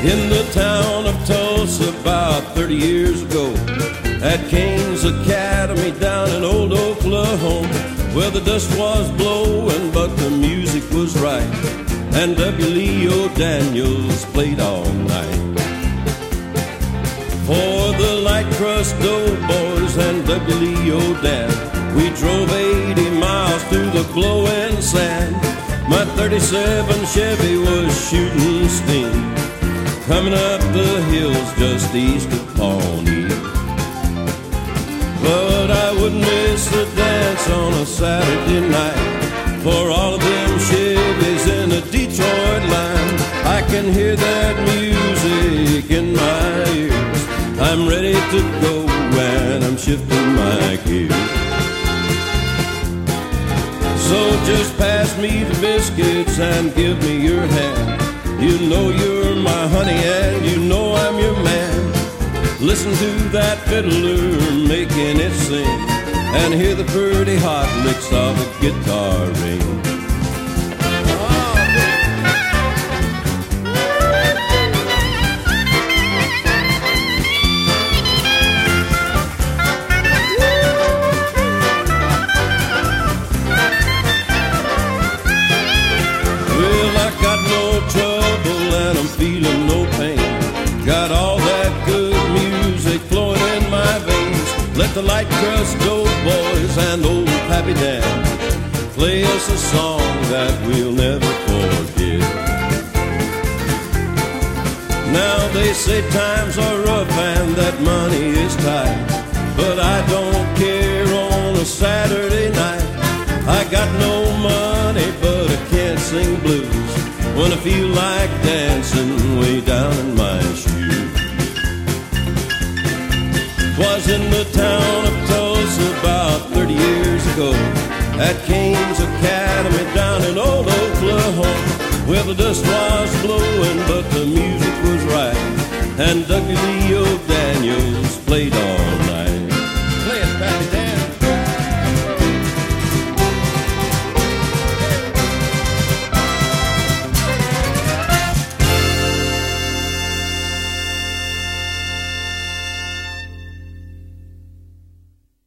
In the town of Tulsa about 30 years ago, at Kane's Academy down in old Oklahoma, where the dust was blowing but the music was right, and W. Leo Daniels played all night. For the Light Crust Doughboys and W. Leo Dan, we drove 80 miles through the blowing sand. My 37 Chevy was shooting steam, coming up the hills just east of Pawnee. But I wouldn't miss a dance on a Saturday night for all of them Chevys in the Detroit line. I can hear that music in my ears. I'm ready to go and I'm shifting my gears. So just pass me the biscuits and give me your hand. You know you're my honey and you know I'm your man. Listen to that fiddler making it sing, and hear the pretty hot licks of the guitar ring. Well, I got no trouble and I'm feeling no pain. Got all that good music flowing in my veins. Let the Light Crust Doughboys and old Pappy Dan play us a song that we'll never forget. Now they say times are rough and that money is tight, but I don't care on a Saturday night. I got no money but I can't sing blues when I feel like dancing way down in my shoes. Was in the town of Tulsa about 30 years ago, at Kane's Academy down in old Oklahoma, where the dust was blowing but the music was right, and W. Leo Daniels played on